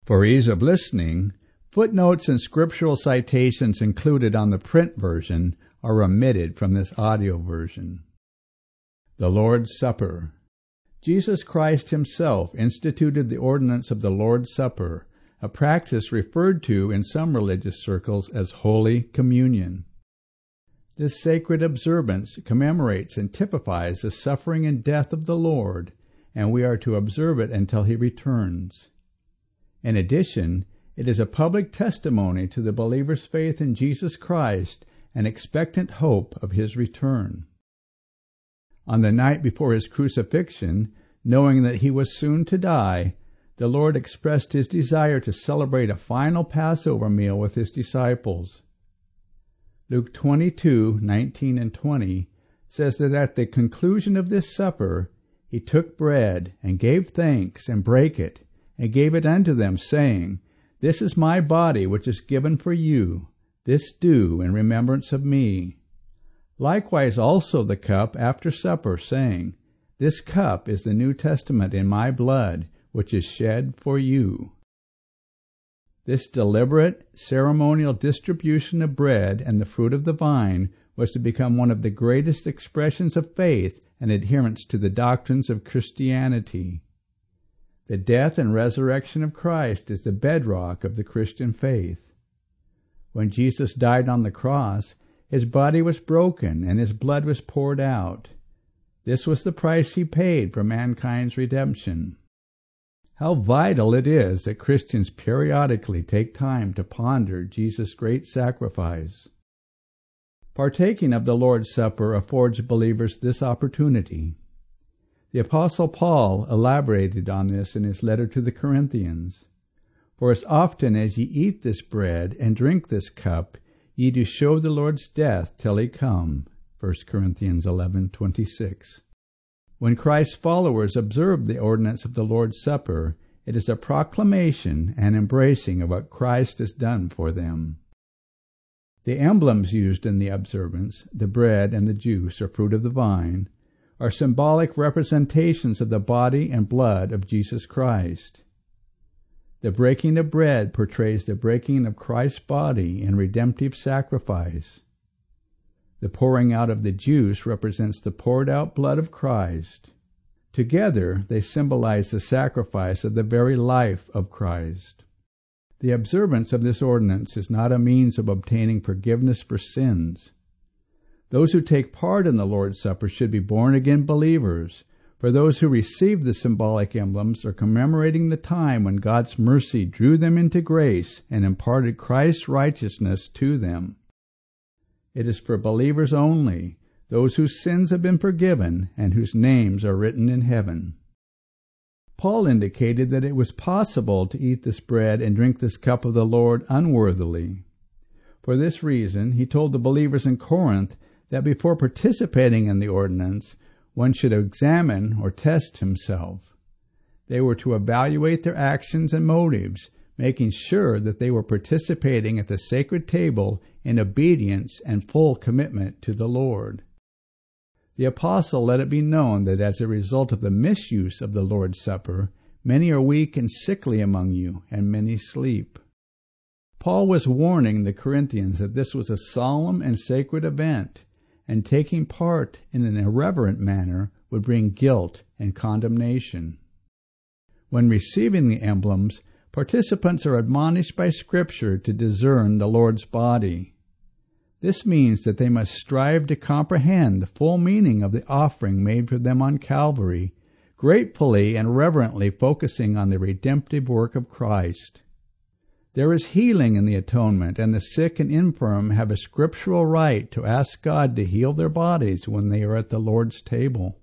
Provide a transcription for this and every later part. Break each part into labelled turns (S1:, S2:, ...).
S1: For ease of listening, footnotes and scriptural citations included on the print version are omitted from this audio version. The Lord's Supper. Jesus Christ himself instituted the ordinance of the Lord's Supper, a practice referred to in some religious circles as Holy Communion. This sacred observance commemorates and typifies the suffering and death of the Lord, and we are to observe it until he returns. In addition, it is a public testimony to the believer's faith in Jesus Christ and expectant hope of his return. On the night before his crucifixion, knowing that he was soon to die, the Lord expressed his desire to celebrate a final Passover meal with his disciples. Luke 22:19 and 20 says that at the conclusion of this supper, he took bread and gave thanks and brake it, and gave it unto them, saying, This is my body which is given for you. This do in remembrance of me. Likewise also the cup after supper, saying, This cup is the New Testament in my blood, which is shed for you. This deliberate, ceremonial distribution of bread and the fruit of the vine was to become one of the greatest expressions of faith and adherence to the doctrines of Christianity. The death and resurrection of Christ is the bedrock of the Christian faith. When Jesus died on the cross, his body was broken and his blood was poured out. This was the price he paid for mankind's redemption. How vital it is that Christians periodically take time to ponder Jesus' great sacrifice. Partaking of the Lord's Supper affords believers this opportunity. The Apostle Paul elaborated on this in his letter to the Corinthians. For as often as ye eat this bread and drink this cup, ye do show the Lord's death till he come. 1 Corinthians 11:26. When Christ's followers observe the ordinance of the Lord's Supper, it is a proclamation and embracing of what Christ has done for them. The emblems used in the observance, the bread and the juice or fruit of the vine, are symbolic representations of the body and blood of Jesus Christ. The breaking of bread portrays the breaking of Christ's body in redemptive sacrifice. The pouring out of the juice represents the poured out blood of Christ. Together, they symbolize the sacrifice of the very life of Christ. The observance of this ordinance is not a means of obtaining forgiveness for sins. Those who take part in the Lord's Supper should be born-again believers, for those who receive the symbolic emblems are commemorating the time when God's mercy drew them into grace and imparted Christ's righteousness to them. It is for believers only, those whose sins have been forgiven and whose names are written in heaven. Paul indicated that it was possible to eat this bread and drink this cup of the Lord unworthily. For this reason, he told the believers in Corinth that before participating in the ordinance, one should examine or test himself. They were to evaluate their actions and motives, making sure that they were participating at the sacred table in obedience and full commitment to the Lord. The apostle let it be known that as a result of the misuse of the Lord's Supper, many are weak and sickly among you, and many sleep. Paul was warning the Corinthians that this was a solemn and sacred event, and taking part in an irreverent manner would bring guilt and condemnation. When receiving the emblems, participants are admonished by Scripture to discern the Lord's body. This means that they must strive to comprehend the full meaning of the offering made for them on Calvary, gratefully and reverently focusing on the redemptive work of Christ. There is healing in the atonement, and the sick and infirm have a scriptural right to ask God to heal their bodies when they are at the Lord's table.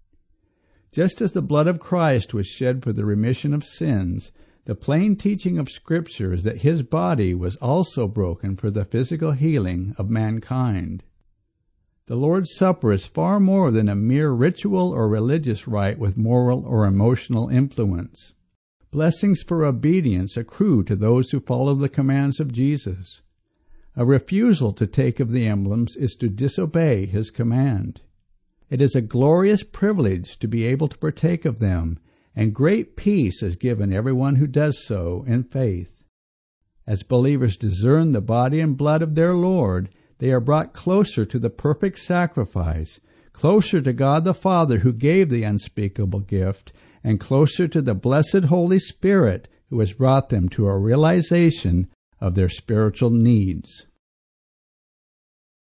S1: Just as the blood of Christ was shed for the remission of sins, the plain teaching of Scripture is that his body was also broken for the physical healing of mankind. The Lord's Supper is far more than a mere ritual or religious rite with moral or emotional influence. Blessings for obedience accrue to those who follow the commands of Jesus. A refusal to take of the emblems is to disobey his command. It is a glorious privilege to be able to partake of them, and great peace is given everyone who does so in faith. As believers discern the body and blood of their Lord, they are brought closer to the perfect sacrifice, closer to God the Father who gave the unspeakable gift, and closer to the blessed Holy Spirit who has brought them to a realization of their spiritual needs.